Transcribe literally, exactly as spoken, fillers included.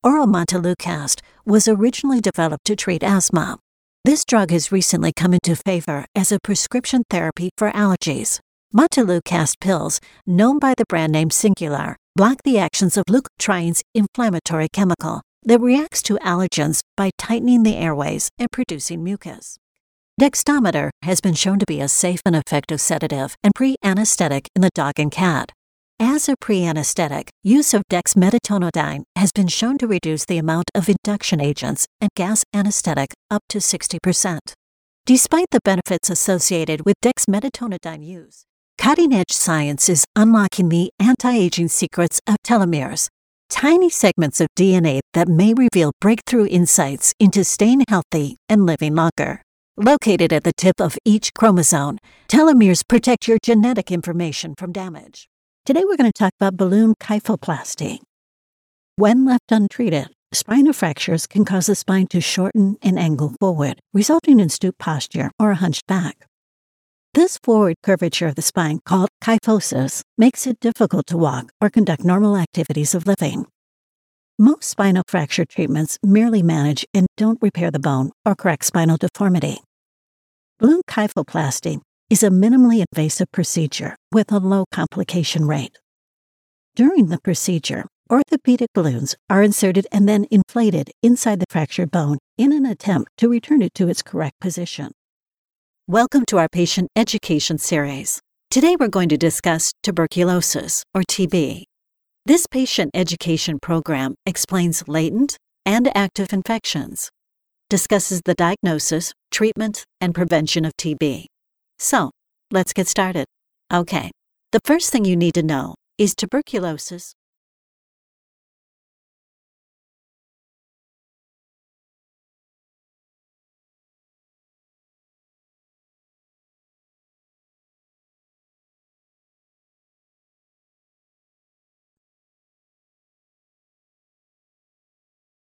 Oral montelukast was originally developed to treat asthma. This drug has recently come into favor as a prescription therapy for allergies. Montelukast pills, known by the brand name Singulair, block the actions of leukotriene's inflammatory chemical that reacts to allergens by tightening the airways and producing mucus. Dexdomitor has been shown to be a safe and effective sedative and pre-anesthetic in the dog and cat. As a pre-anesthetic, use of dexmedetomidine has been shown to reduce the amount of induction agents and gas anesthetic up to sixty percent. Despite the benefits associated with dexmedetomidine use, cutting-edge science is unlocking the anti-aging secrets of telomeres, tiny segments of D N A that may reveal breakthrough insights into staying healthy and living longer. Located at the tip of each chromosome, telomeres protect your genetic information from damage. Today we're going to talk about balloon kyphoplasty. When left untreated, spinal fractures can cause the spine to shorten and angle forward, resulting in stoop posture or a hunched back. This forward curvature of the spine, called kyphosis, makes it difficult to walk or conduct normal activities of living. Most spinal fracture treatments merely manage and don't repair the bone or correct spinal deformity. Balloon kyphoplasty is a minimally invasive procedure with a low complication rate. During the procedure, orthopedic balloons are inserted and then inflated inside the fractured bone in an attempt to return it to its correct position. Welcome to our patient education series. Today we're going to discuss tuberculosis, or T B. This patient education program explains latent and active infections, discusses the diagnosis, treatment, and prevention of T B. So, let's get started. Okay, the first thing you need to know is tuberculosis,